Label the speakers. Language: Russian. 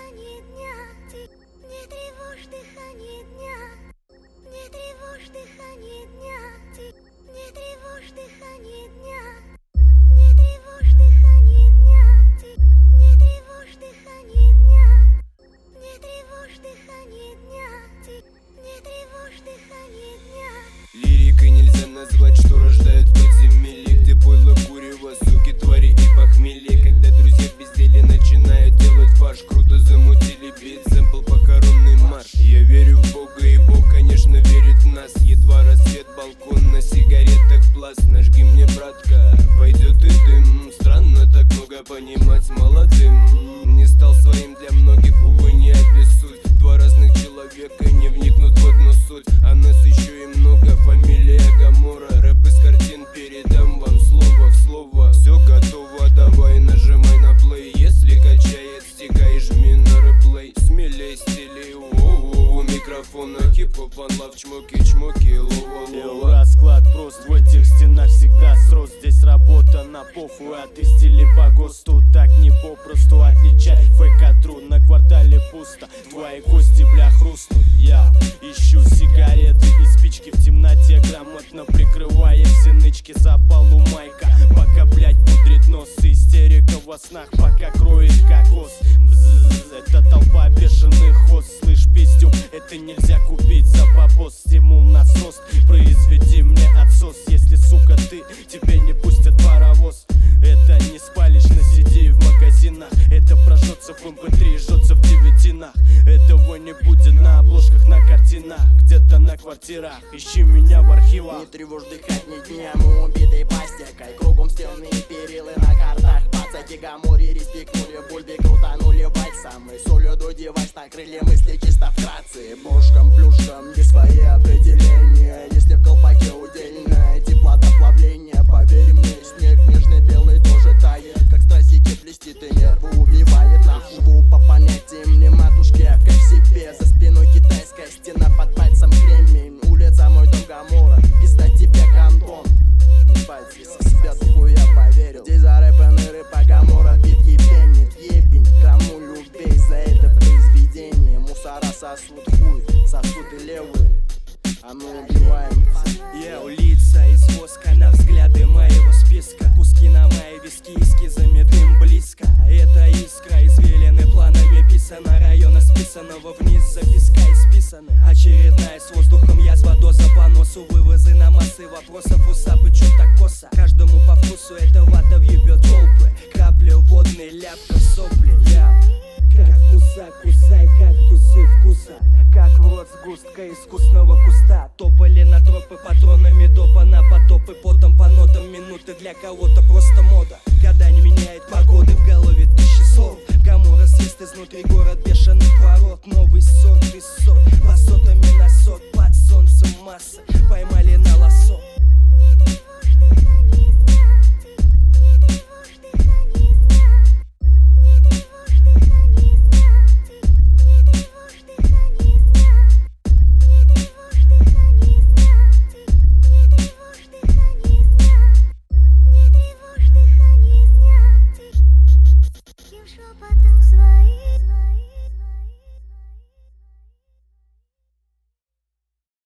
Speaker 1: дыхание дня. Не тревожь дыхание дня. Не тревожь дыхание дня. Не тревожь дыхание дня. Не тревожь дыхание дня. Не тревожь дыхание дня. Не тревожь дыхание дня. Не тревожь дыхание дня.
Speaker 2: Лирикой нельзя назвать, что рождает подземелье, где пойло, курево, суки, твари и похмелье. Когда друзья в безделе начинают делать фарш, круто замутили бит, сэмпл похоронный марш. Я верю в Бога, и Бог, конечно, верит в нас. Едва рассвет, балкон на сигаретах пласт. Нажги мне, братка, пойдет и дым. Странно так много понимать молодым. Не стал своим для многих, увы, не обессудь. Два разных человека не вникнут в одну суть. А нас еще и много, фамилия Гамора. Рэп из картин, передам вам слово в слово. Все готово, давай нажимай на плей. Если качает, стикай, жми на реплей. Смелей, стилей, у микрофона хип-хоп, анлав, чмоки, лова.
Speaker 3: Расклад прост, в этих стенах всегда срост. Здесь работа на похуй, а ты стили по ГОСТу. Так не попросту отличай фейк от тру. На квартале пусто, твои кости, бля, хрустнут. Я ищу сигареты и спички в темноте, грамотно прикрывая все нычки. Запалу майка, пока, блять, пудрит нос. Истерика во снах, пока кроет кокос. Бззз, это толпа бешеных хоз. Слышь, пиздюк, это нельзя купить за бабос. Стимул насос, произведи мне отсос. Если, сука, ты, тебе не пустят паровоз. Это не спалишь на CD в магазинах. Это прожжется в MP3, жжется в девятинах. Этого не будет на обложках, на картинах, где-то на квартирах. Ищи меня в архивах.
Speaker 4: Не тревожь дыхание дня, мы убитой пастекой. Кругом стены и перилы на картах. Пацаки Гамори респектнули, бульби крутанули вальсом. И солью девайс накрыли мысли чисто вкратце. Бошком, плюшком, есть свои определения. Если в колпаке удельное теплота плавления. Поверь мне, снег нежный белый тоже тает. Как стразики блестит и нервы убивает. Живу по понятиям мне матушки, как в себе. За спиной китайская стена, под пальцем кремень. Улица мой дом Гамора, пизда тебе гандон. Ебать, здесь в себя духу я поверил. Здесь зарэпанный рэп, а Гамора битки пенит. Ебень, кому любей за это произведение. Мусора сосут хуй, сосут и левые, а мы убиваем.
Speaker 3: Я улица из воска на взгляды моего списка. Куски на мои виски, эскизами дым близко. Это искра, извилины планами писано. Района списанного вниз, записка исписаны. Очередная с воздухом язва, доза по носу. Вывозы на массы вопросов, усапы, чё так косо. Каждому по вкусу эта вата въебет толпы. Капли водной, ляпка, сопли. Я как вкуса, кусай, как тусы вкуса. Как в рот сгустка искусного куста. Топали на тропы патронами допа на потопы. Потом по нотам минуты для кого-то просто мода.